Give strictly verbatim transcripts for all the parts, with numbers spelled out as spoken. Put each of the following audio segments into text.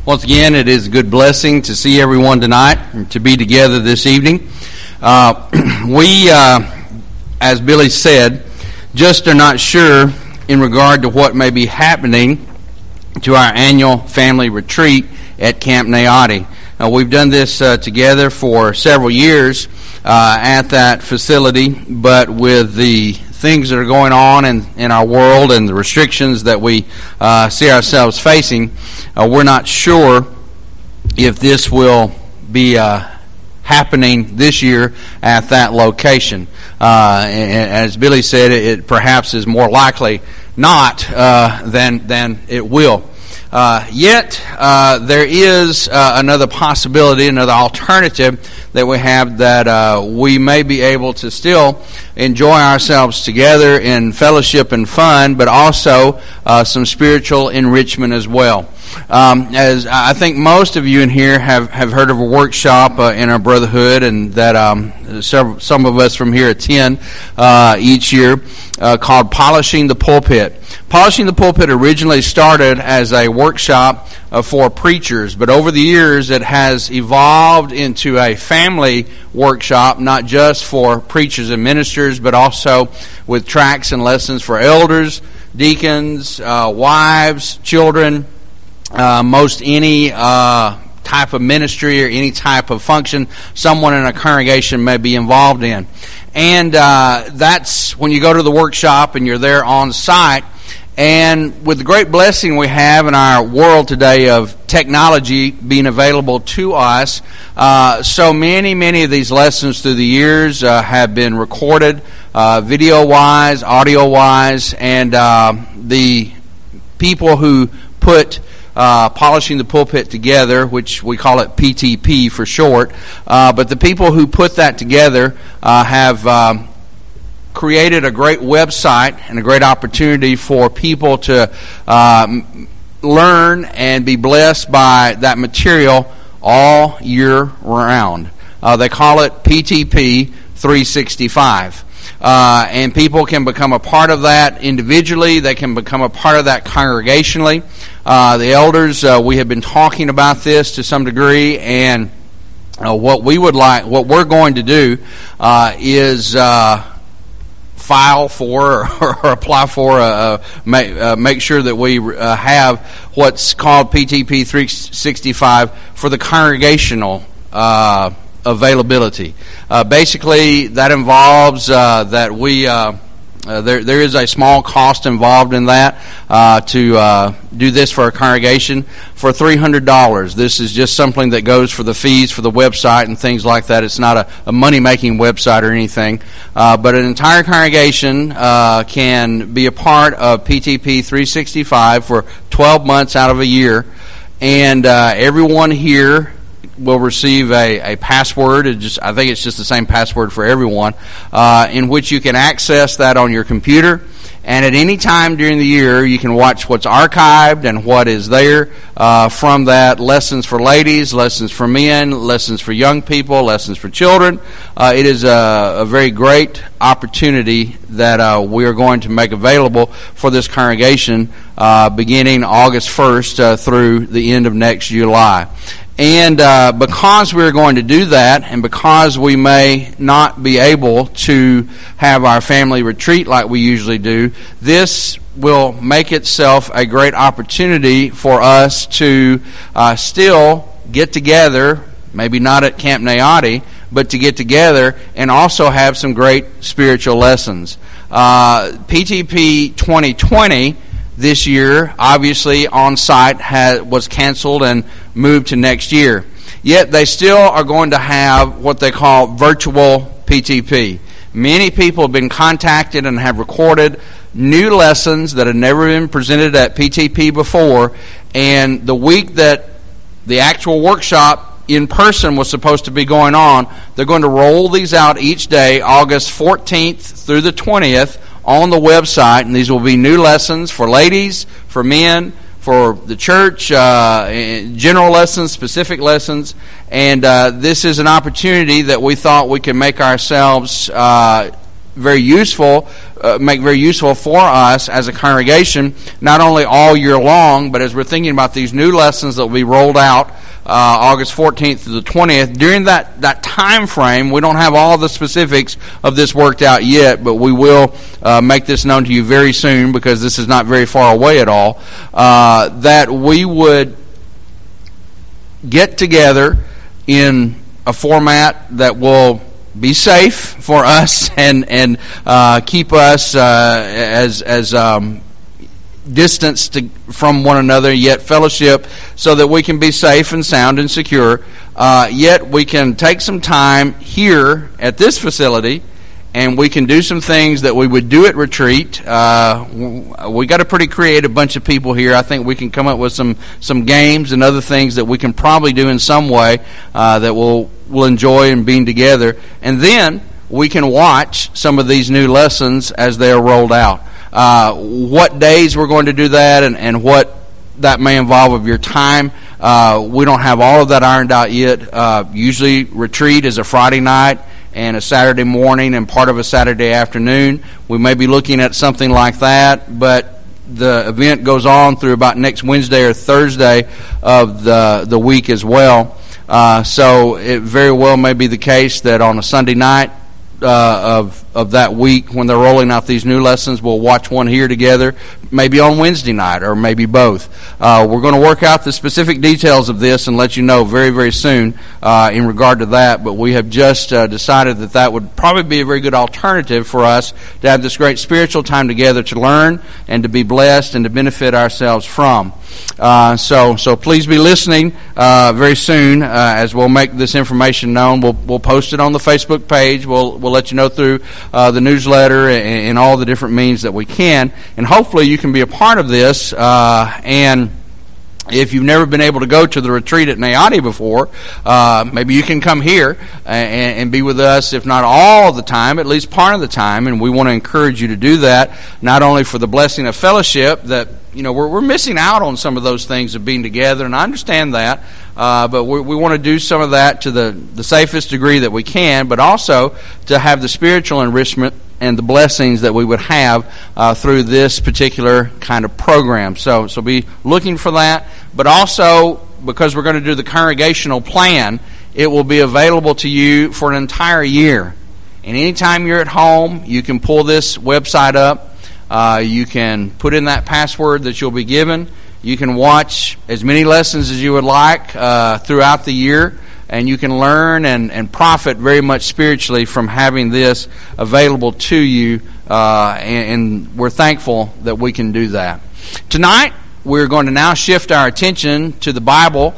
Once again, it is a good blessing to see everyone tonight and to be together this evening. Uh, we, uh, as Billy said, just are not sure in regard to what may be happening to our annual family retreat at Camp Naoti. Uh, we've done this uh, together for several years uh, at that facility, but with the things that are going on in, in our world and the restrictions that we uh, see ourselves facing, uh, we're not sure if this will be uh, happening this year at that location. Uh, and as Billy said, it, it perhaps is more likely not uh, than than it will. Uh, yet, uh, there is uh, another possibility, another alternative that we have, that uh, we may be able to still enjoy ourselves together in fellowship and fun, but also uh, some spiritual enrichment as well. Um, as I think most of you in here have, have heard of a workshop uh, in our brotherhood, and that um, several, some of us from here attend uh, each year, uh, called Polishing the Pulpit. Polishing the Pulpit originally started as a workshop uh, for preachers, but over the years it has evolved into a family workshop, not just for preachers and ministers, but also with tracks and lessons for elders, deacons, uh, wives, children, uh, most any uh, type of ministry or any type of function someone in a congregation may be involved in. And uh, that's when you go to the workshop and you're there on site. And with the great blessing we have in our world today of technology being available to us, uh, so many, many of these lessons through the years uh, have been recorded, uh, video-wise, audio-wise, and uh, the people who put uh, Polishing the Pulpit together, which we call it P T P for short, uh, but the people who put that together uh, have Um, created a great website and a great opportunity for people to um, learn and be blessed by that material all year round. Uh, they call it P T P three sixty-five. Uh, and people can become a part of that individually. They can become a part of that congregationally. Uh, the elders, uh, we have been talking about this to some degree, and uh, what we would like, what we're going to do uh, is Uh, file for or, or apply for, uh, make, uh, make sure that we uh, have what's called P T P three sixty-five for the congregational uh, availability. Uh, basically, that involves uh, that we uh, uh, there there is a small cost involved in that uh, to uh, do this for a congregation for three hundred dollars. This is just something that goes for the fees for the website and things like that. It's not a, a money-making website or anything. Uh, but an entire congregation uh, can be a part of P T P three sixty-five for twelve months out of a year. And uh, everyone here will receive a, a password. It just, I think it's just the same password for everyone, uh, in which you can access that on your computer. And at any time during the year, you can watch what's archived and what is there uh, from that. Lessons for ladies, lessons for men, lessons for young people, lessons for children. Uh, it is a, a very great opportunity that uh, we are going to make available for this congregation uh, beginning August first uh, through the end of next July. And uh, because we're going to do that, and because we may not be able to have our family retreat like we usually do, this will make itself a great opportunity for us to uh, still get together, maybe not at Camp Naoti, but to get together and also have some great spiritual lessons. Uh, P T P twenty twenty this year, obviously, on site has, was canceled and moved to next year. Yet they still are going to have what they call virtual P T P. Many people have been contacted and have recorded new lessons that have never been presented at P T P before, and the week that the actual workshop in person was supposed to be going on, they're going to roll these out each day, August fourteenth through the twentieth, on the website, and these will be new lessons for ladies, for men, for the church, uh, general lessons, specific lessons, and uh, this is an opportunity that we thought we could make ourselves uh, very useful uh, make very useful for us as a congregation, not only all year long, but as we're thinking about these new lessons that will be rolled out uh, August fourteenth to the twentieth. During that, that time frame, we don't have all the specifics of this worked out yet, but we will uh, make this known to you very soon, because this is not very far away at all, uh, that we would get together in a format that will be safe for us and and uh, keep us uh, as as um, distanced to, from one another, yet fellowship, so that we can be safe and sound and secure. Uh, yet we can take some time here at this facility, and we can do some things that we would do at retreat. Uh, we got a pretty creative bunch of people here. I think we can come up with some, some games and other things that we can probably do in some way uh, that we'll, we'll enjoy in being together. And then we can watch some of these new lessons as they are rolled out. Uh, what days we're going to do that, and, and what that may involve of your time, uh, we don't have all of that ironed out yet. Uh, usually retreat is a Friday night and a Saturday morning and part of a Saturday afternoon. We may be looking at something like that, but the event goes on through about next Wednesday or Thursday of the the week as well. Uh, so it very well may be the case that on a Sunday night uh, of of that week, when they're rolling out these new lessons, we'll watch one here together, maybe on Wednesday night, or maybe both. Uh, we're going to work out the specific details of this and let you know very, very soon uh, in regard to that, but we have just uh, decided that that would probably be a very good alternative for us to have this great spiritual time together to learn and to be blessed and to benefit ourselves from. Uh, so so please be listening uh, very soon uh, as we'll make this information known. We'll, we'll post it on the Facebook page. We'll, we'll let you know through Uh, the newsletter and, and all the different means that we can, and hopefully you can be a part of this. Uh, and if you've never been able to go to the retreat at Nayati before, uh, maybe you can come here and, and be with us, if not all the time, at least part of the time. And we want to encourage you to do that, not only for the blessing of fellowship, that you know we're, we're missing out on some of those things of being together, and I understand that. Uh, but we, we want to do some of that to the, the safest degree that we can, but also to have the spiritual enrichment and the blessings that we would have uh, through this particular kind of program. So, so be looking for that. But also, because we're going to do the congregational plan, it will be available to you for an entire year. And anytime you're at home, you can pull this website up. Uh, you can put in that password that you'll be given. You can watch as many lessons as you would like uh, throughout the year, and you can learn and, and profit very much spiritually from having this available to you, uh, and, and we're thankful that we can do that. Tonight, we're going to now shift our attention to the Bible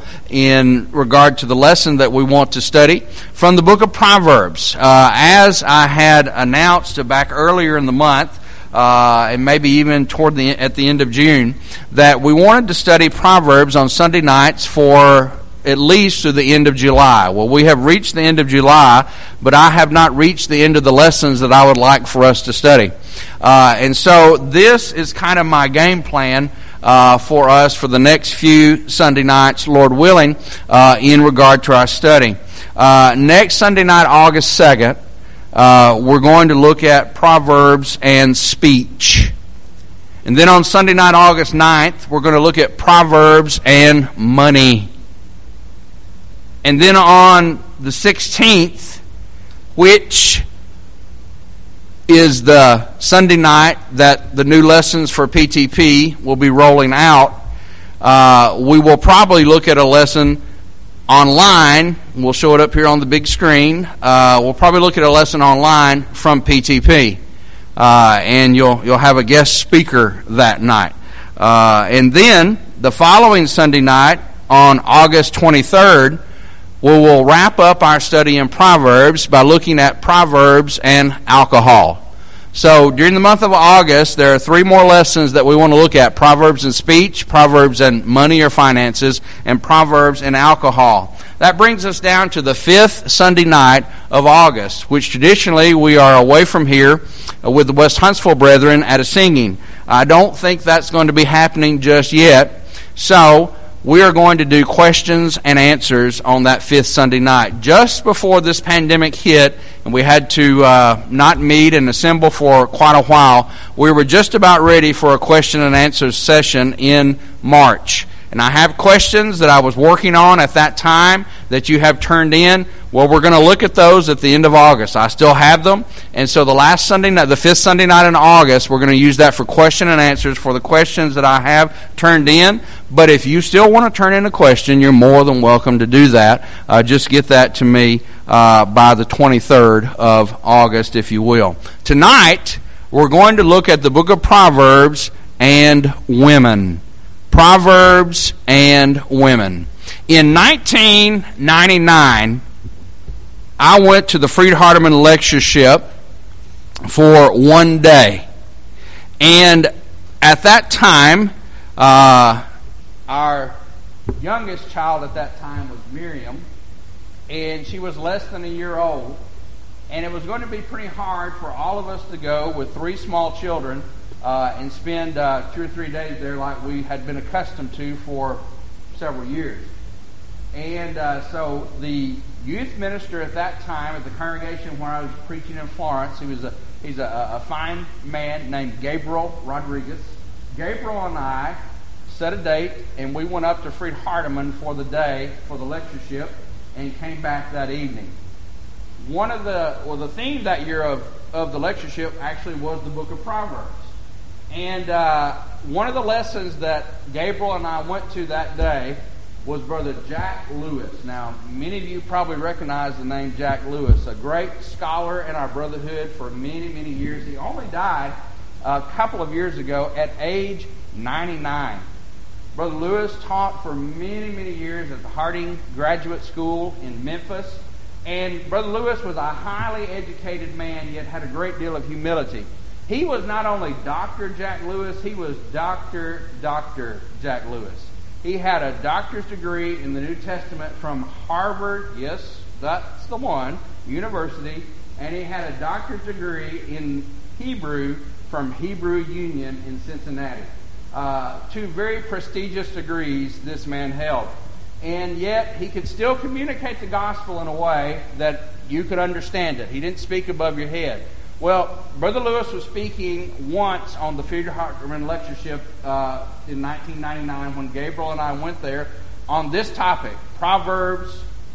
in regard to the lesson that we want to study from the book of Proverbs. Uh, as I had announced back earlier in the month, Uh, and maybe even toward the at the end of June, that we wanted to study Proverbs on Sunday nights for at least to the end of July. Well, we have reached the end of July, but I have not reached the end of the lessons that I would like for us to study. Uh, and so this is kind of my game plan uh, for us for the next few Sunday nights, Lord willing, uh, in regard to our study. Uh, next Sunday night, August second, Uh, we're going to look at Proverbs and speech. And then on Sunday night, August ninth, we're going to look at Proverbs and money. And then on the sixteenth, which is the Sunday night that the new lessons for P T P will be rolling out, uh, we will probably look at a lesson online. We'll show it up here on the big screen. Uh, we'll probably look at a lesson online from P T P, uh, and you'll you'll have a guest speaker that night. Uh, and then the following Sunday night, on August twenty-third, we will wrap up our study in Proverbs by looking at Proverbs and alcohol. So during the month of August, there are three more lessons that we want to look at: Proverbs and speech, Proverbs and money or finances, and Proverbs and alcohol. That brings us down to the fifth Sunday night of August, which traditionally we are away from here with the West Huntsville Brethren at a singing. I don't think that's going to be happening just yet. So we are going to do questions and answers on that fifth Sunday night. Just before this pandemic hit, and we had to uh, not meet and assemble for quite a while, we were just about ready for a question and answer session in March. And I have questions that I was working on at that time that you have turned in. Well, we're going to look at those at the end of August. I still have them. And so the last Sunday night, the fifth Sunday night in August, we're going to use that for question and answers for the questions that I have turned in. But if you still want to turn in a question, you're more than welcome to do that. Uh, just get that to me uh, by the twenty-third of August, if you will. Tonight, we're going to look at the book of Proverbs and women. Proverbs and women. In nineteen ninety-nine, I went to the Freed Hardeman lectureship for one day. And at that time, uh, our youngest child at that time was Miriam, and she was less than a year old. And it was going to be pretty hard for all of us to go with three small children Uh, and spend uh, two or three days there like we had been accustomed to for several years. And uh, so the youth minister at that time at the congregation where I was preaching in Florence, he was a he's a, a fine man named Gabriel Rodriguez. Gabriel and I set a date, and we went up to Freed Hardeman for the day for the lectureship, and came back that evening. One of the well, the theme that year of of the lectureship actually was the book of Proverbs. And uh, one of the lessons that Gabriel and I went to that day was Brother Jack Lewis. Now, many of you probably recognize the name Jack Lewis, a great scholar in our brotherhood for many, many years. He only died a couple of years ago at age ninety-nine. Brother Lewis taught for many, many years at the Harding Graduate School in Memphis. And Brother Lewis was a highly educated man, yet had a great deal of humility. He was not only Doctor Jack Lewis, he was Doctor Doctor Jack Lewis. He had a doctor's degree in the New Testament from Harvard, yes, that's the one, University, and he had a doctor's degree in Hebrew from Hebrew Union in Cincinnati. Uh, two very prestigious degrees this man held. And yet he could still communicate the gospel in a way that you could understand it. He didn't speak above your head. Well, Brother Lewis was speaking once on the Freed Hardeman lectureship uh, in nineteen ninety-nine when Gabriel and I went there on this topic, Proverbs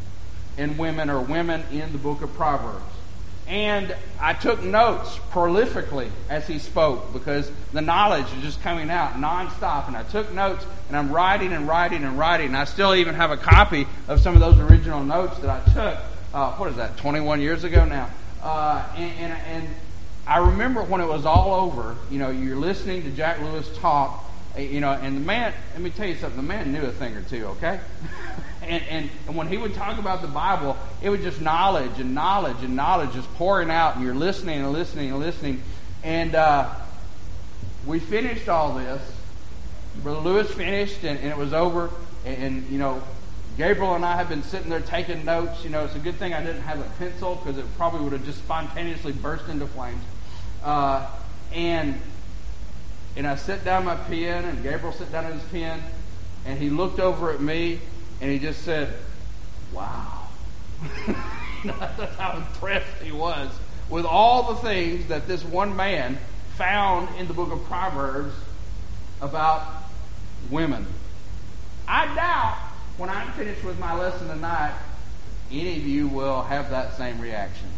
and women, or women in the book of Proverbs. And I took notes prolifically as he spoke because the knowledge is just coming out nonstop. And I took notes, and I'm writing and writing and writing. And I still even have a copy of some of those original notes that I took, uh, what is that, twenty-one years ago now. Uh, and, and, and I remember when it was all over, you know, you're listening to Jack Lewis talk, you know, and the man, let me tell you something, the man knew a thing or two, okay? and, and, and when he would talk about the Bible, it was just knowledge and knowledge and knowledge just pouring out, and you're listening and listening and listening. And uh, we finished all this. Brother Lewis finished, and, and it was over, and, and, you know, Gabriel and I have been sitting there taking notes. You know, it's a good thing I didn't have a pencil because it probably would have just spontaneously burst into flames. Uh, and and I set down my pen, and Gabriel set down his pen, and he looked over at me, and he just said, "Wow." You know, that's how impressed he was with all the things that this one man found in the book of Proverbs about women. I doubt, when I'm finished with my lesson tonight, any of you will have that same reaction.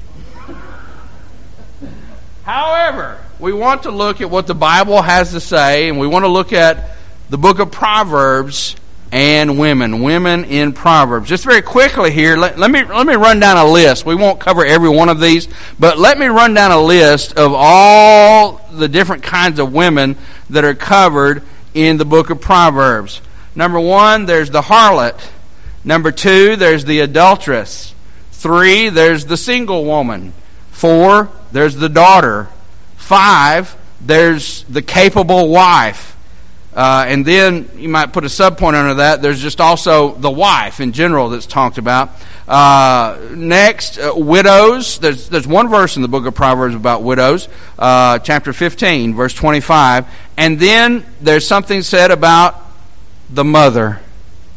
However, we want to look at what the Bible has to say, and we want to look at the book of Proverbs and women, women in Proverbs. Just very quickly here, let, let me let me run down a list. We won't cover every one of these, but let me run down a list of all the different kinds of women that are covered in the book of Proverbs. Number one, there's the harlot. Number two, there's the adulteress. Three, there's the single woman. Four, there's the daughter. Five, there's the capable wife. Uh, and then you might put a subpoint under that. There's just also the wife in general that's talked about. Uh, next, uh, widows. There's there's one verse in the book of Proverbs about widows, uh, chapter fifteen, verse twenty-five. And then there's something said about the mother.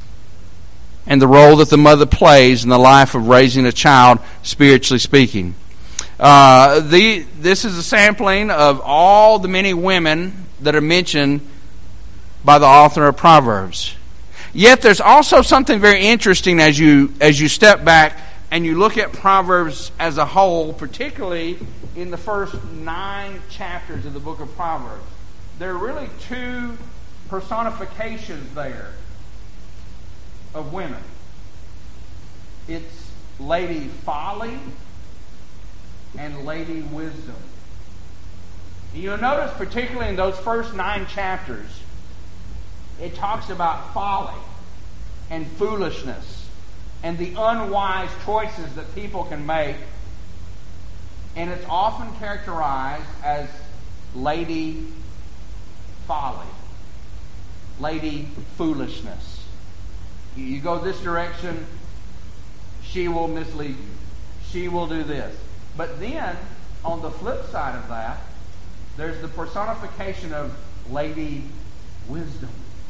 and the role that the mother plays in the life of raising a child, spiritually speaking. Uh, the, this is a sampling of all the many women that are mentioned by the author of Proverbs. Yet there's also something very interesting as you as you step back and you look at Proverbs as a whole, particularly in the first nine chapters of the book of Proverbs. There are really two personifications there of women. It's Lady Folly and Lady Wisdom. You'll notice particularly in those first nine chapters, it talks about folly and foolishness and the unwise choices that people can make. And it's often characterized as Lady Folly, Lady Foolishness. You go this direction, she will mislead you. She will do this. But then, on the flip side of that, there's the personification of Lady Wisdom.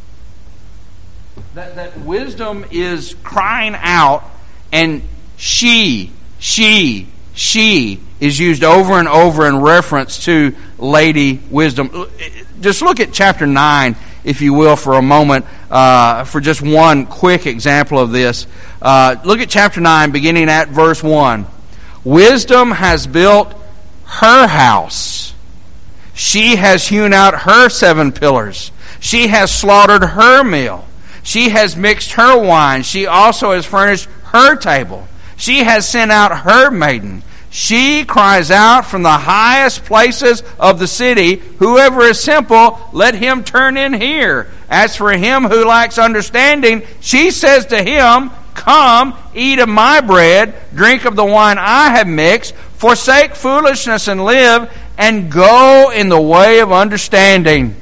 That, that wisdom is crying out, and she, she, she is used over and over in reference to Lady Wisdom. Just look at chapter nine, if you will, for a moment, uh, for just one quick example of this. Uh, look at chapter nine, beginning at verse one. Wisdom has built her house. She has hewn out her seven pillars. She has slaughtered her meal. She has mixed her wine. She also has furnished her table. She has sent out her maiden. She cries out from the highest places of the city, "Whoever is simple, let him turn in here. As for him who lacks understanding, she says to him, Come, eat of my bread, drink of the wine I have mixed, forsake foolishness and live, and go in the way of understanding."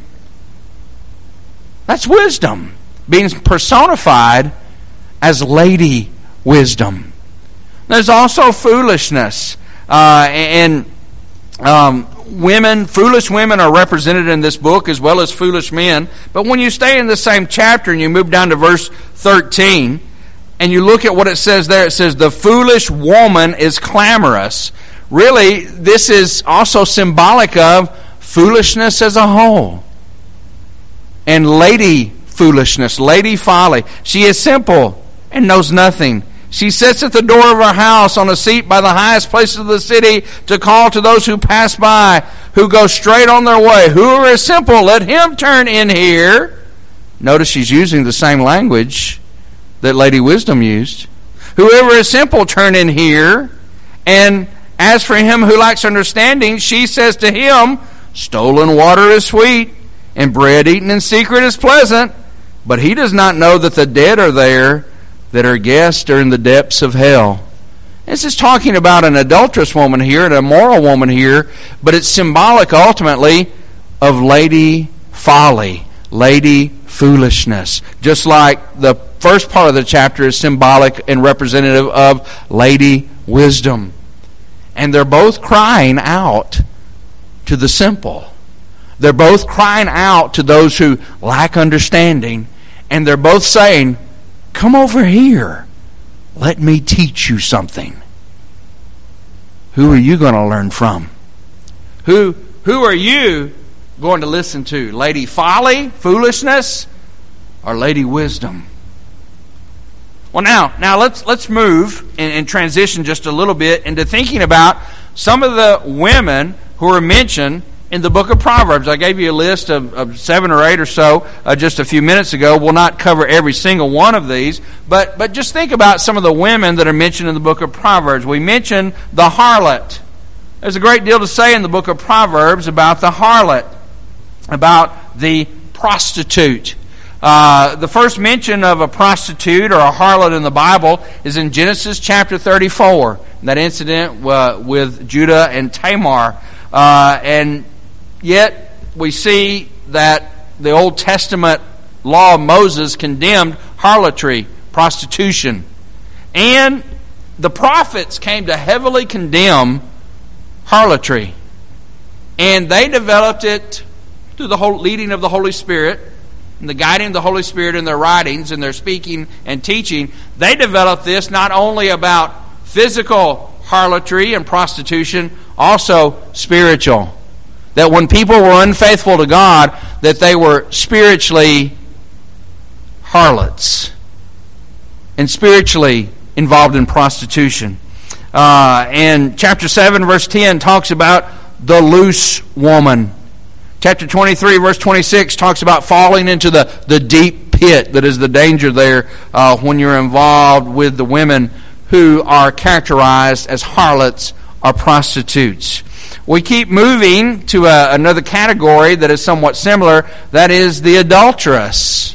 That's wisdom, being personified as Lady Wisdom. There's also foolishness. Uh, and um, women, foolish women are represented in this book as well as foolish men. But when you stay in the same chapter and you move down to verse thirteen, and you look at what it says there, it says, "The foolish woman is clamorous." Really, this is also symbolic of foolishness as a whole. And lady foolishness, lady folly. She is simple and knows nothing. She sits at the door of her house on a seat by the highest places of the city to call to those who pass by, who go straight on their way. "Whoever is simple, let him turn in here." Notice she's using the same language that Lady Wisdom used. "Whoever is simple, turn in here. And as for him who lacks understanding, she says to him, Stolen water is sweet, and bread eaten in secret is pleasant. But he does not know that the dead are there, that her guests are in the depths of hell." This is talking about an adulterous woman here, an immoral woman here, but it's symbolic ultimately of Lady Folly, Lady Foolishness. Just like the first part of the chapter is symbolic and representative of Lady Wisdom. And they're both crying out to the simple. They're both crying out to those who lack understanding, and they're both saying, "Come over here. Let me teach you something." Who are you going to learn from? Who, who are you going to listen to? Lady Folly, foolishness, or Lady Wisdom? Well, now, now let's let's move and, and transition just a little bit into thinking about some of the women who are mentioned in the book of Proverbs. I gave you a list of, of seven or eight or so uh, just a few minutes ago. We'll not cover every single one of these, but but just think about some of the women that are mentioned in the book of Proverbs. We mentioned the harlot. There's a great deal to say in the book of Proverbs about the harlot, about the prostitute. Uh, the first mention of a prostitute or a harlot in the Bible is in Genesis chapter thirty-four. That incident uh, with Judah and Tamar. Uh, and yet we see that the Old Testament law of Moses condemned harlotry, prostitution. And the prophets came to heavily condemn harlotry. And they developed it through the whole leading of the Holy Spirit. and the guiding of the Holy Spirit in their writings and their speaking and teaching, they developed this not only about physical harlotry and prostitution, also spiritual. That when people were unfaithful to God, that they were spiritually harlots and spiritually involved in prostitution. Uh, and chapter seven, verse ten talks about the loose woman. Chapter twenty-three, verse twenty-six talks about falling into the, the deep pit that is the danger there uh, when you're involved with the women who are characterized as harlots or prostitutes. We keep moving to a, another category that is somewhat similar. That is the adulteress.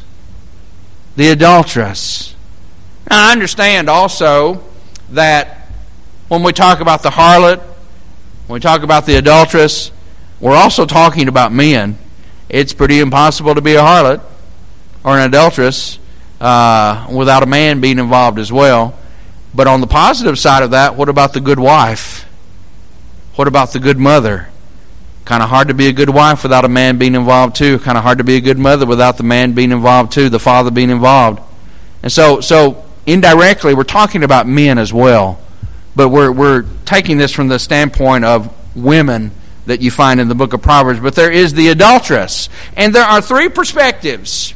The adulteress. Now, I understand also that when we talk about the harlot, when we talk about the adulteress, we're also talking about men. It's pretty impossible to be a harlot or an adulteress uh, without a man being involved as well. But on the positive side of that, what about the good wife? What about the good mother? Kind of hard to be a good wife without a man being involved too. Kind of hard to be a good mother without the man being involved too, the father being involved. And so, so indirectly, we're talking about men as well. But we're we're taking this from the standpoint of women that you find in the book of Proverbs. But there is the adulteress. And there are three perspectives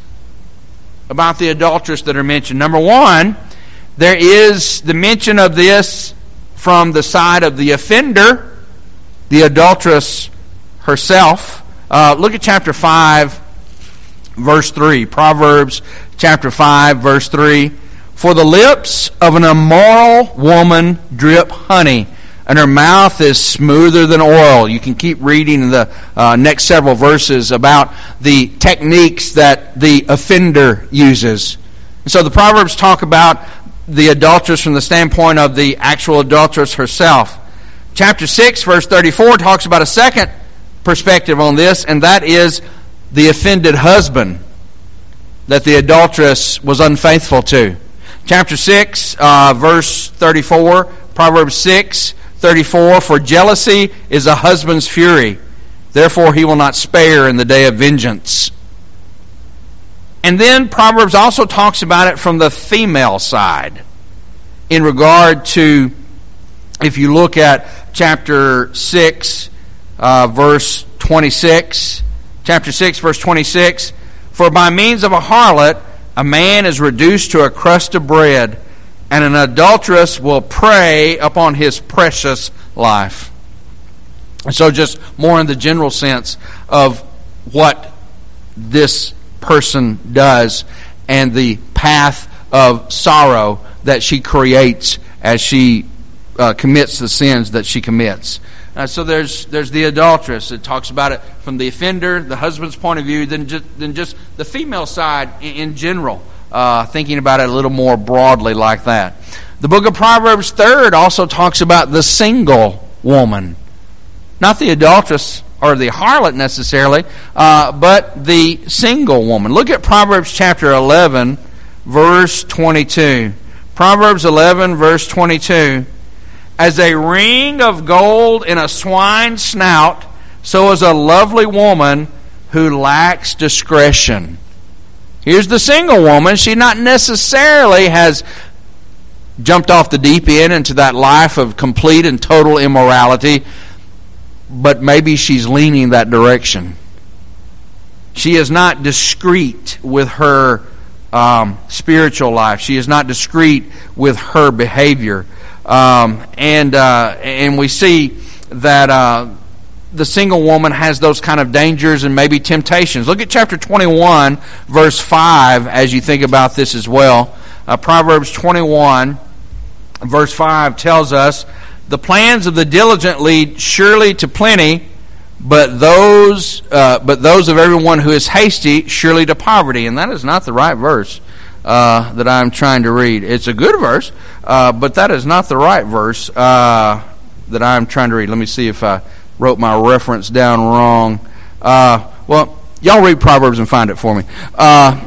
about the adulteress that are mentioned. Number one, there is the mention of this from the side of the offender, the adulteress herself. Uh, look at chapter five, verse three. Proverbs chapter five, verse three. For the lips of an immoral woman drip honey, and her mouth is smoother than oil. You can keep reading the uh, next several verses about the techniques that the offender uses. And so the Proverbs talk about the adulteress from the standpoint of the actual adulteress herself. Chapter six, verse thirty-four talks about a second perspective on this, and that is the offended husband that the adulteress was unfaithful to. Chapter six, uh, verse thirty-four, Proverbs six, thirty-four, for jealousy is a husband's fury, therefore he will not spare in the day of vengeance. And then Proverbs also talks about it from the female side in regard to, if you look at chapter six, uh, verse twenty-six, chapter six, verse twenty-six, for by means of a harlot a man is reduced to a crust of bread, and an adulteress will prey upon his precious life. And so just more in the general sense of what this person does and the path of sorrow that she creates as she uh, commits the sins that she commits. Uh, so there's there's the adulteress. It talks about it from the offender, the husband's point of view, then just, then just the female side in, in general, uh, thinking about it a little more broadly like that. The book of Proverbs, third, also talks about the single woman. Not the adulteress or the harlot necessarily, uh, but the single woman. Look at Proverbs chapter eleven, verse twenty-two. Proverbs eleven, verse twenty-two. As a ring of gold in a swine's snout, so is a lovely woman who lacks discretion. Here's the single woman. She not necessarily has jumped off the deep end into that life of complete and total immorality, but maybe she's leaning that direction. She is not discreet with her um, spiritual life. She is not discreet with her behavior. Um, and uh, and we see that uh, the single woman has those kind of dangers and maybe temptations. Look at chapter twenty-one, verse five, as you think about this as well. Uh, Proverbs twenty-one, verse five tells us, the plans of the diligent lead surely to plenty, but those uh, but those of everyone who is hasty surely to poverty. And that is not the right verse uh, that I'm trying to read. It's a good verse, uh, but that is not the right verse uh, that I'm trying to read. Let me see if I wrote my reference down wrong. Uh, well, y'all read Proverbs and find it for me. Uh,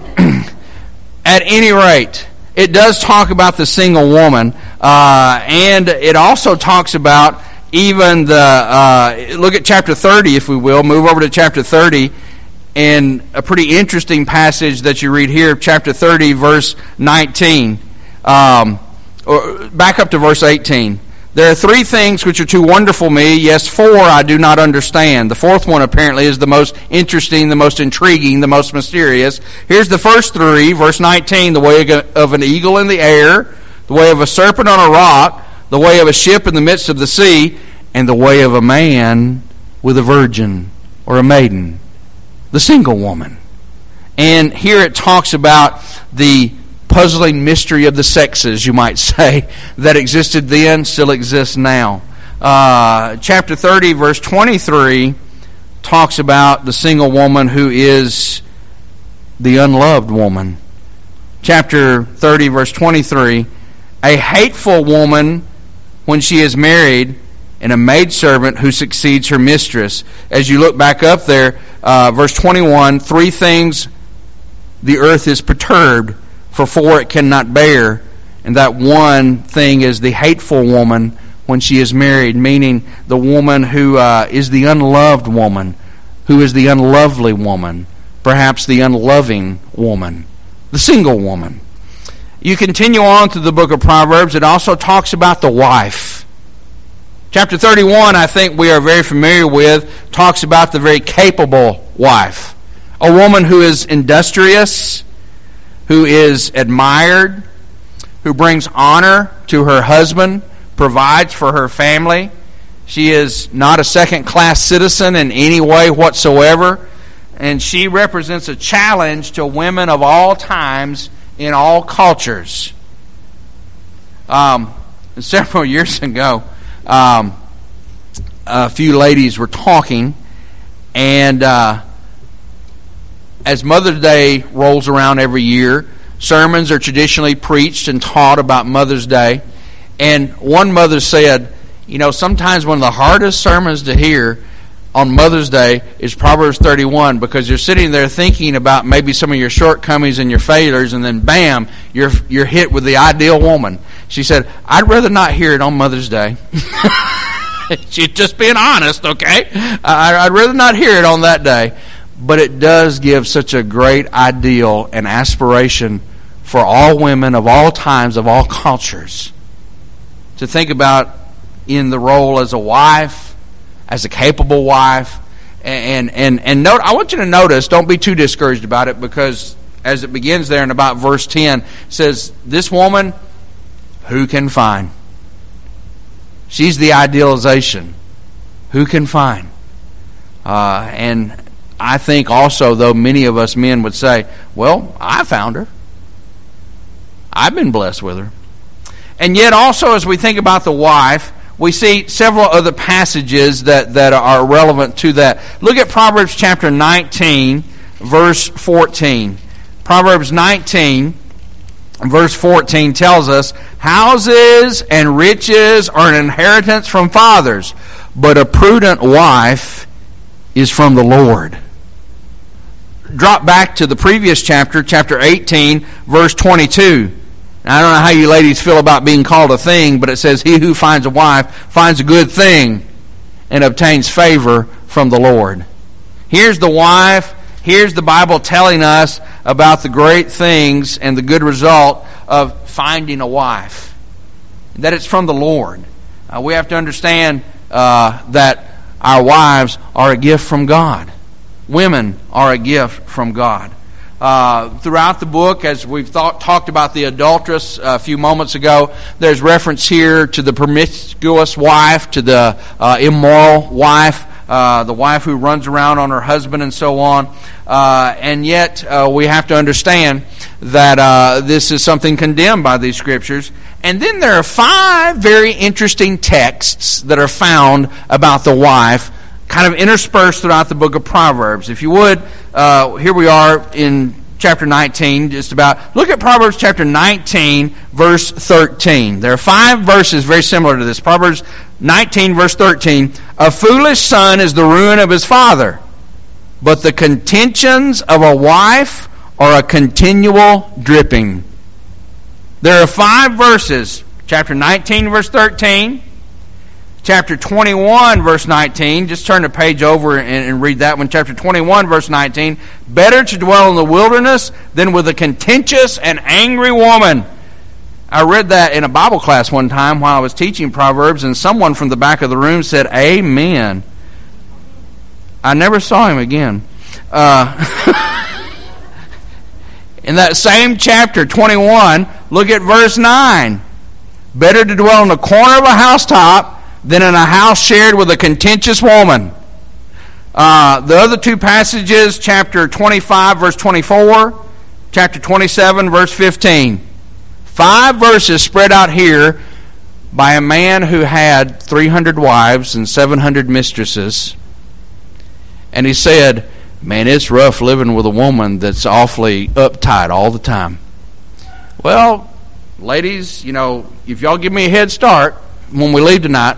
at any rate, it does talk about the single woman, uh, and it also talks about even the, uh, look at chapter thirty, if we will, move over to chapter thirty, in a pretty interesting passage that you read here, chapter thirty, verse nineteen. Um, or back up to verse eighteen. There are three things which are too wonderful for me, yes, four I do not understand. The fourth one apparently is the most interesting, the most intriguing, the most mysterious. Here's the first three, verse nineteen, the way of an eagle in the air, the way of a serpent on a rock, the way of a ship in the midst of the sea, and the way of a man with a virgin or a maiden, the single woman. And here it talks about the puzzling mystery of the sexes, you might say, that existed then, still exists now. Uh, chapter thirty, verse twenty-three, talks about the single woman who is the unloved woman. Chapter thirty, verse twenty-three, a hateful woman when she is married, and a maidservant who succeeds her mistress. As you look back up there, uh, verse twenty-one, three things the earth is perturbed, for four it cannot bear. And that one thing is the hateful woman when she is married, meaning the woman who uh, is the unloved woman, who is the unlovely woman, perhaps the unloving woman, the single woman. You continue on through the book of Proverbs, it also talks about the wife. Chapter thirty-one, I think we are very familiar with, talks about the very capable wife. A woman who is industrious, who is admired, who brings honor to her husband, provides for her family. She is not a second-class citizen in any way whatsoever, and she represents a challenge to women of all times in all cultures. Um, several years ago, um, a few ladies were talking, and uh, as Mother's Day rolls around every year, sermons are traditionally preached and taught about Mother's Day. And one mother said, you know, sometimes one of the hardest sermons to hear on Mother's Day is Proverbs thirty-one, because you're sitting there thinking about maybe some of your shortcomings and your failures, and then bam, you're you're hit with the ideal woman. She said, I'd rather not hear it on Mother's Day. She's just being honest, okay? I'd rather not hear it on that day. But it does give such a great ideal and aspiration for all women of all times, of all cultures, to think about in the role as a wife, as a capable wife. And and and note, I want you to notice, don't be too discouraged about it, because as it begins there in about verse ten, it says, this woman, who can find? She's the idealization. Who can find? Uh, and I think also, though, many of us men would say, well, I found her. I've been blessed with her. And yet also, as we think about the wife, we see several other passages that, that are relevant to that. Look at Proverbs chapter nineteen, verse fourteen. Proverbs nineteen, verse fourteen tells us, houses and riches are an inheritance from fathers, but a prudent wife is from the Lord. Drop back to the previous chapter, chapter eighteen, verse twenty-two. Now, I don't know how you ladies feel about being called a thing, but it says, he who finds a wife finds a good thing and obtains favor from the Lord. Here's the wife. Here's the Bible telling us about the great things and the good result of finding a wife. That it's from the Lord. Uh, we have to understand uh, that our wives are a gift from God. Women are a gift from God. Uh, throughout the book, as we've thought, talked about the adulteress a few moments ago, there's reference here to the promiscuous wife, to the uh, immoral wife, uh, the wife who runs around on her husband and so on. Uh, and yet, uh, we have to understand that uh, this is something condemned by these scriptures. And then there are five very interesting texts that are found about the wife, kind of interspersed throughout the book of Proverbs. If you would, uh, here we are in chapter nineteen, just about. Look at Proverbs chapter nineteen, verse thirteen. There are five verses very similar to this. Proverbs nineteen, verse thirteen. A foolish son is the ruin of his father, but the contentions of a wife are a continual dripping. There are five verses. Chapter nineteen, verse thirteen. chapter twenty-one, verse nineteen. Just turn the page over and, and read that one. Chapter twenty-one, verse nineteen. Better to dwell in the wilderness than with a contentious and angry woman. I read that in a Bible class one time while I was teaching Proverbs, and someone from the back of the room said, "Amen." I never saw him again. Uh, in that same chapter, twenty-one, look at verse nine. Better to dwell in the corner of a housetop than in a house shared with a contentious woman. Uh, the other two passages, chapter twenty-five, verse twenty-four, chapter twenty-seven, verse fifteen. Five verses spread out here by a man who had three hundred wives and seven hundred mistresses. And he said, man, it's rough living with a woman that's awfully uptight all the time. Well, ladies, you know, if y'all give me a head start when we leave tonight,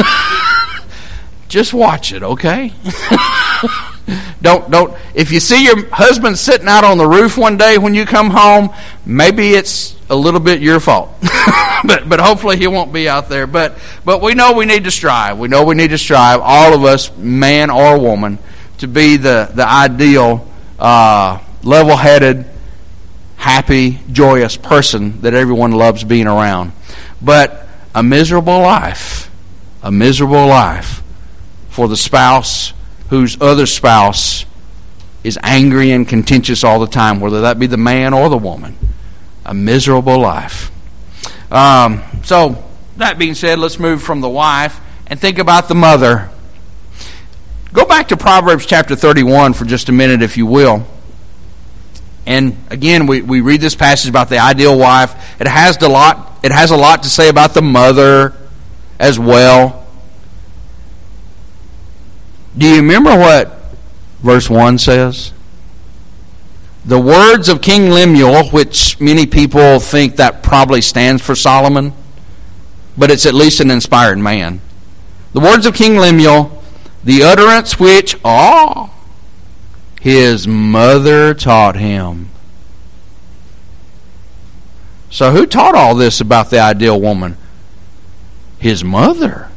just watch it, okay? don't don't. If you see your husband sitting out on the roof one day when you come home, maybe it's a little bit your fault. but but hopefully he won't be out there. But but we know we need to strive. We know we need to strive, all of us, man or woman, to be the the ideal, uh, level-headed, happy, joyous person that everyone loves being around. But a miserable life, a miserable life for the spouse whose other spouse is angry and contentious all the time, whether that be the man or the woman. A miserable life. Um, so, that being said, let's move from the wife and think about the mother. Go back to Proverbs chapter thirty-one for just a minute, if you will. And again, we, we read this passage about the ideal wife. It has a lot. It has a lot to say about the mother as well. Do you remember what verse one says? The words of King Lemuel, which many people think that probably stands for Solomon, but it's at least an inspired man. The words of King Lemuel, the utterance which, oh, his mother taught him. So who taught all this about the ideal woman? His mother.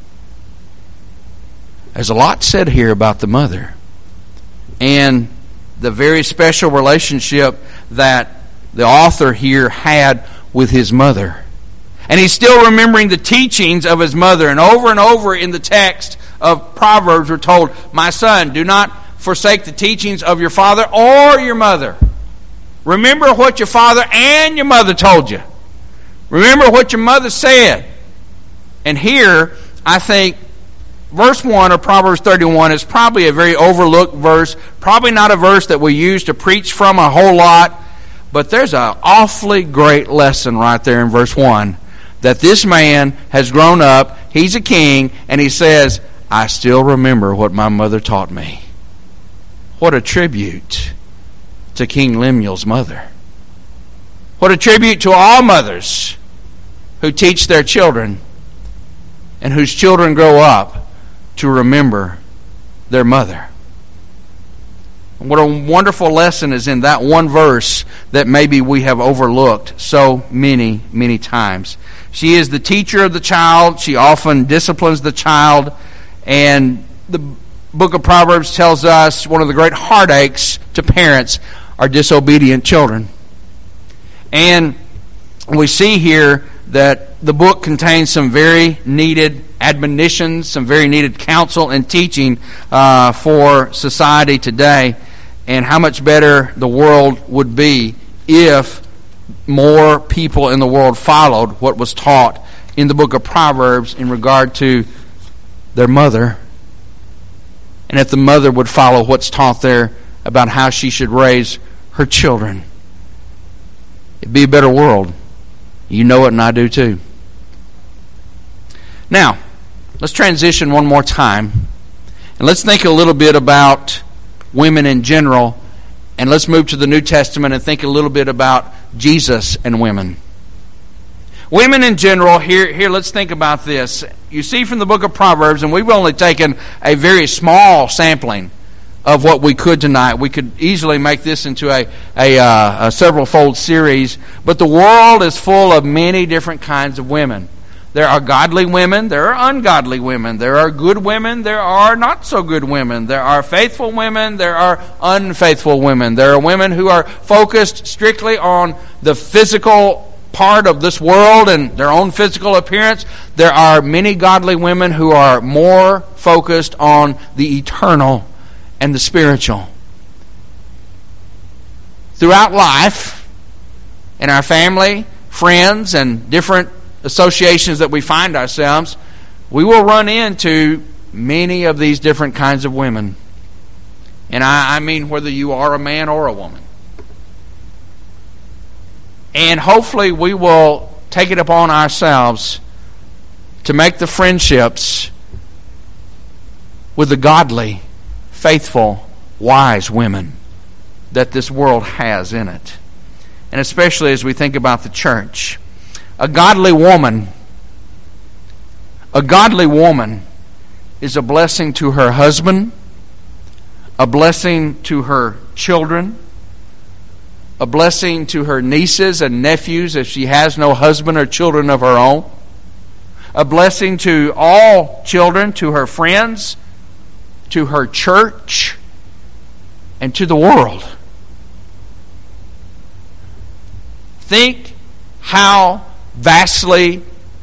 There's a lot said here about the mother. And the very special relationship that the author here had with his mother. And he's still remembering the teachings of his mother. And over and over in the text of Proverbs we're told, my son, do not forsake the teachings of your father or your mother. Remember what your father and your mother told you. Remember what your mother said. And here, I think, verse one of Proverbs thirty-one is probably a very overlooked verse. Probably not a verse that we use to preach from a whole lot. But there's an awfully great lesson right there in verse one. That this man has grown up, he's a king, and he says, I still remember what my mother taught me. What a tribute to King Lemuel's mother. What a tribute to all mothers who teach their children and whose children grow up to remember their mother. What a wonderful lesson is in that one verse that maybe we have overlooked so many, many times. She is the teacher of the child. She often disciplines the child. And the book of Proverbs tells us one of the great heartaches to parents are disobedient children. And we see here that the book contains some very needed admonitions, some very needed counsel and teaching uh, for society today, and how much better the world would be if more people in the world followed what was taught in the book of Proverbs in regard to their mother, and if the mother would follow what's taught there about how she should raise her children. It'd be a better world. You know it, and I do too. Now, let's transition one more time, and let's think a little bit about women in general, and let's move to the New Testament and think a little bit about Jesus and women. Women in general, here, here, let's think about this. You see from the book of Proverbs, and we've only taken a very small sampling of what we could tonight. We could easily make this into a, a, uh, a several-fold series, but the world is full of many different kinds of women. There are godly women, there are ungodly women. There are good women, there are not so good women. There are faithful women, there are unfaithful women. There are women who are focused strictly on the physical part of this world and their own physical appearance. There are many godly women who are more focused on the eternal and the spiritual. Throughout life, in our family, friends, and different associations that we find ourselves, we will run into many of these different kinds of women. And I, I mean whether you are a man or a woman. And hopefully we will take it upon ourselves to make the friendships with the godly, faithful, wise women that this world has in it. And especially as we think about the church. A godly woman, a godly woman is a blessing to her husband, a blessing to her children, a blessing to her nieces and nephews if she has no husband or children of her own, a blessing to all children, to her friends, to her church, and to the world. Think how vastly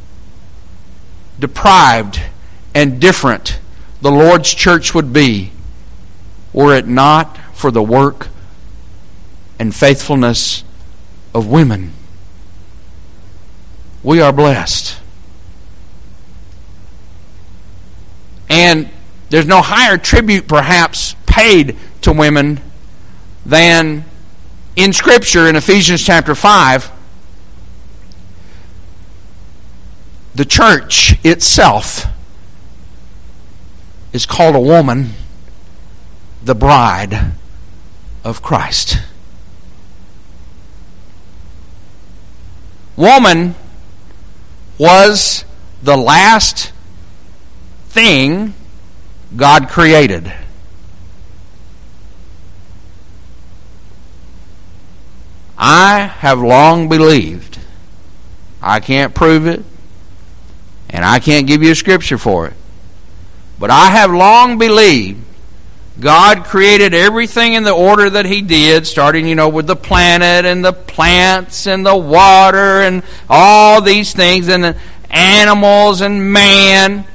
deprived and different the Lord's church would be were it not for the work and faithfulness of women. We are blessed. And there's no higher tribute perhaps paid to women than in Scripture in Ephesians chapter five. The church itself is called a woman, the bride of Christ. Woman was the last thing God created. I have long believed, I can't prove it, and I can't give you a scripture for it, but I have long believed God created everything in the order that He did, starting, you know, with the planet and the plants and the water and all these things and the animals and man.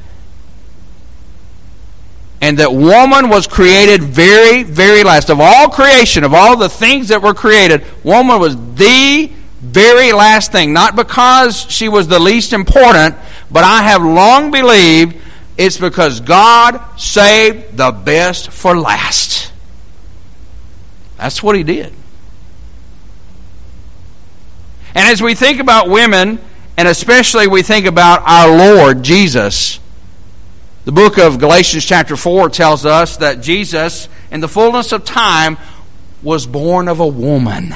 And that woman was created very, very last. Of all creation, of all the things that were created, woman was the very last thing. Not because she was the least important, but I have long believed it's because God saved the best for last. That's what He did. And as we think about women, and especially we think about our Lord Jesus, the book of Galatians chapter four tells us that Jesus, in the fullness of time, was born of a woman.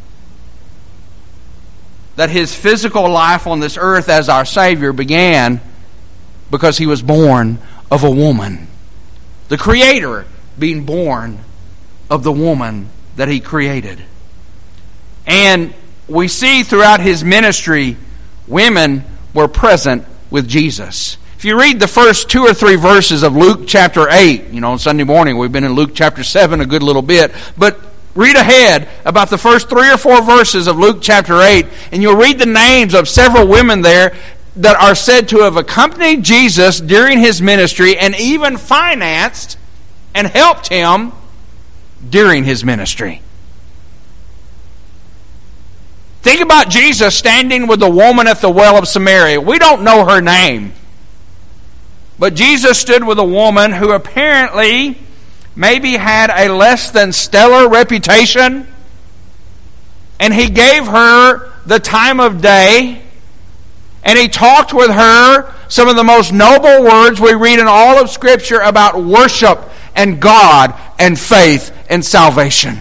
That His physical life on this earth as our Savior began because He was born of a woman. The Creator being born of the woman that He created. And we see throughout His ministry, women were present with Jesus. If you read the first two or three verses of Luke chapter eight, you know, on Sunday morning we've been in Luke chapter seven a good little bit, but read ahead about the first three or four verses of Luke chapter eight, and you'll read the names of several women there that are said to have accompanied Jesus during His ministry and even financed and helped Him during His ministry. Think about Jesus standing with the woman at the well of Samaria. We don't know her name. But Jesus stood with a woman who apparently maybe had a less than stellar reputation. And He gave her the time of day. And He talked with her some of the most noble words we read in all of Scripture about worship and God and faith and salvation.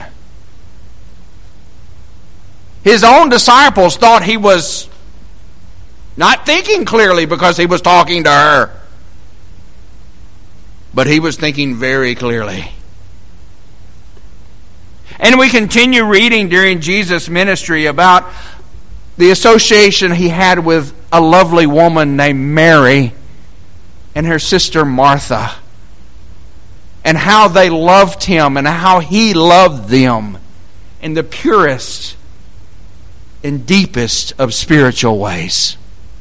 His own disciples thought He was not thinking clearly because He was talking to her. But He was thinking very clearly. And we continue reading during Jesus' ministry about the association He had with a lovely woman named Mary and her sister Martha, and how they loved Him and how He loved them in the purest and deepest of spiritual ways.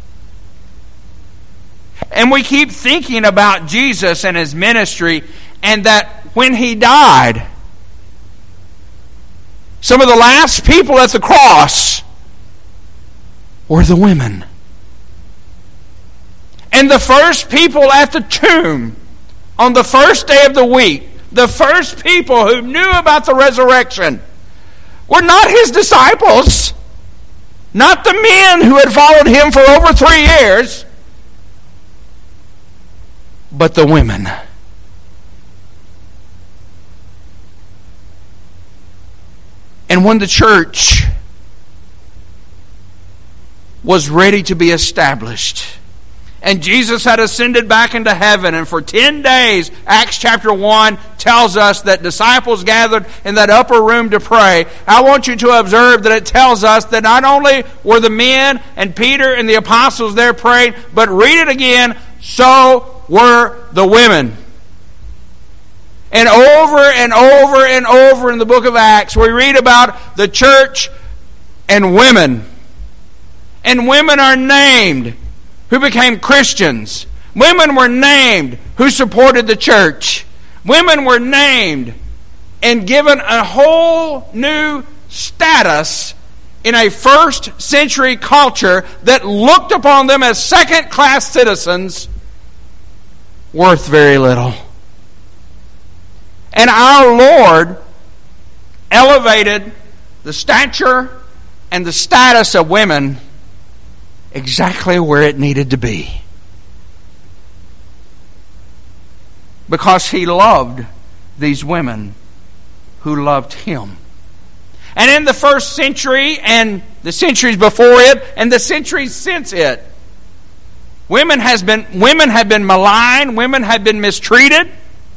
And we keep thinking about Jesus and His ministry, and that when He died, some of the last people at the cross were the women. And the first people at the tomb on the first day of the week, the first people who knew about the resurrection, were not His disciples, not the men who had followed Him for over three years, but the women. And when the church was ready to be established, and Jesus had ascended back into heaven, and for ten days, Acts chapter one tells us that disciples gathered in that upper room to pray. I want you to observe that it tells us that not only were the men and Peter and the apostles there praying, but read it again, so were the women. And over and over and over in the book of Acts, we read about the church and women. And women are named who became Christians. Women were named who supported the church. Women were named and given a whole new status in a first century culture that looked upon them as second-class citizens worth very little. And our Lord elevated the stature and the status of women exactly where it needed to be. Because He loved these women who loved Him. And in the first century and the centuries before it and the centuries since it, women has been women have been maligned, women have been mistreated.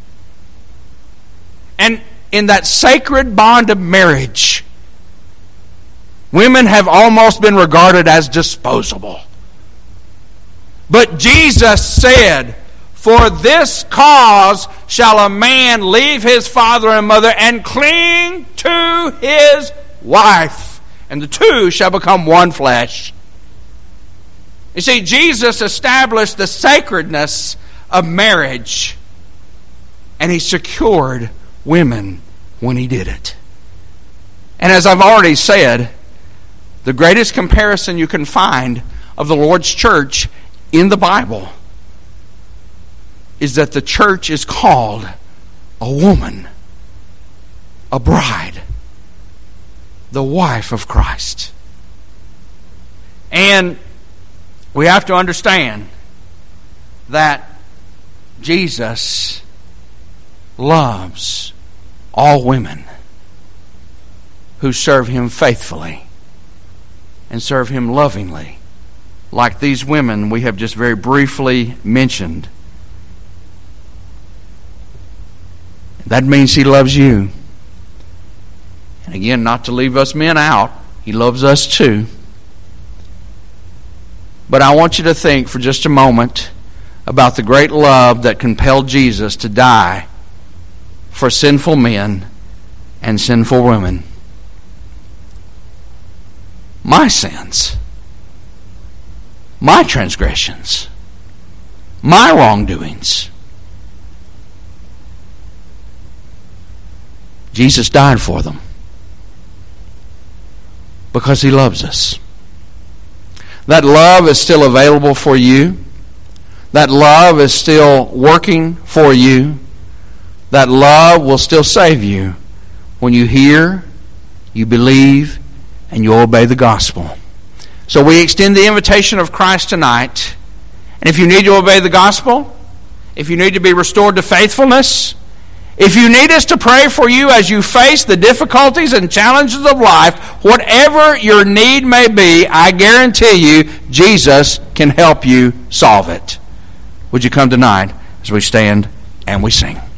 And in that sacred bond of marriage, women have almost been regarded as disposable. But Jesus said, "For this cause shall a man leave his father and mother and cling to his wife, and the two shall become one flesh." You see, Jesus established the sacredness of marriage, and He secured women when He did it. And as I've already said, the greatest comparison you can find of the Lord's church in the Bible is that the church is called a woman, a bride, the wife of Christ. And we have to understand that Jesus loves all women who serve Him faithfully and serve Him lovingly, like these women we have just very briefly mentioned. That means He loves you. And again, not to leave us men out, He loves us too. But I want you to think for just a moment about the great love that compelled Jesus to die for sinful men and sinful women. My sins, my transgressions, my wrongdoings. Jesus died for them because He loves us. That love is still available for you. That love is still working for you. That love will still save you when you hear, you believe, and you obey the gospel. So we extend the invitation of Christ tonight. And if you need to obey the gospel, if you need to be restored to faithfulness, if you need us to pray for you as you face the difficulties and challenges of life, whatever your need may be, I guarantee you Jesus can help you solve it. Would you come tonight as we stand and we sing?